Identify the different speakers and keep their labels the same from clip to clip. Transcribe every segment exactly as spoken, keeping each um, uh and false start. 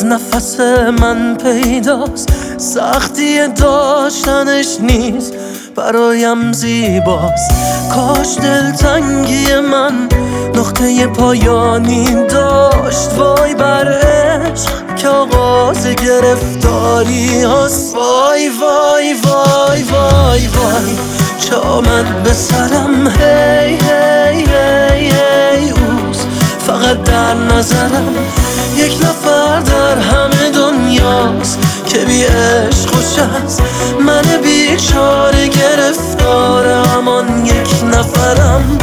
Speaker 1: نفس من پیداست، سختی داشتنش نیست برایم زیباست. کاش دلتنگی من نقطه پایانی داشت. وای بر عشق که آغاز گرفتاری هست. وای وای وای وای وای چه آمد به سرم. هی هی هی هی اوست فقط در نظرم. یک نفر در همه دنیاست که بی عشق خوش است. من بیچاره گرفتار همان یک نفرم.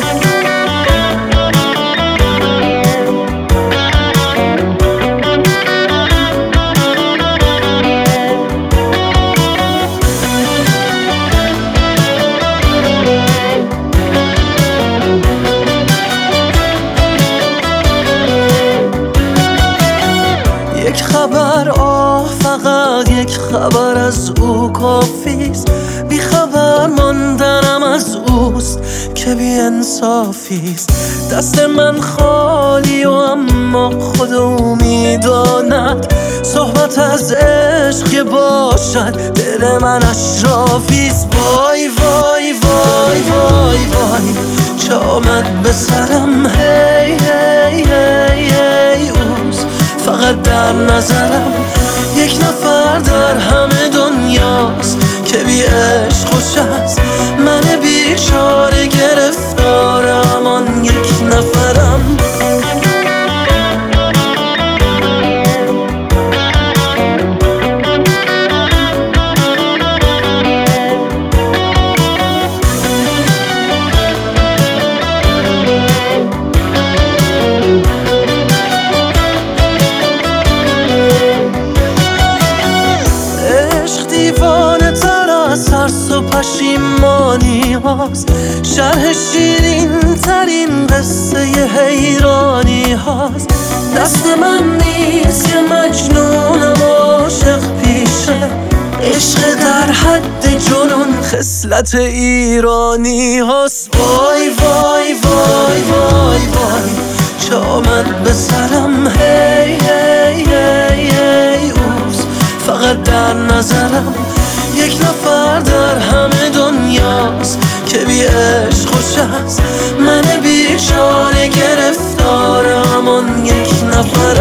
Speaker 1: یک خبر آه فقط یک خبر از او کافیست. بی خبر ماندنم از اوست که بی انصافیست. دست من خالی و اما خود او میداند. صحبت از عشق که باشد دل من اشرافیست. وای وای وای وای وای چه آمد به سرم. هی هی هی هی اوست فقط در نظرم. یک نفر در همه دنیاست که بی عشق خوش است. من بیچاره گرفتار همان یک نفرم. دیوانه تر از ترس و پشیمانی هاست. شرح شیرین ترین قصه حیرانی هاست. دست من نیست که مجنونم عاشق پیشه. عشق در حد جنون خصلت ایرانی هاست. وای وای وای وای وای چه آمد به سرم. هی هی هی هی اوست فقط در نظرم. یک نفر در همه دنیاست که بی عشق خوش است. من بیچاره گرفتار همان یک نفر.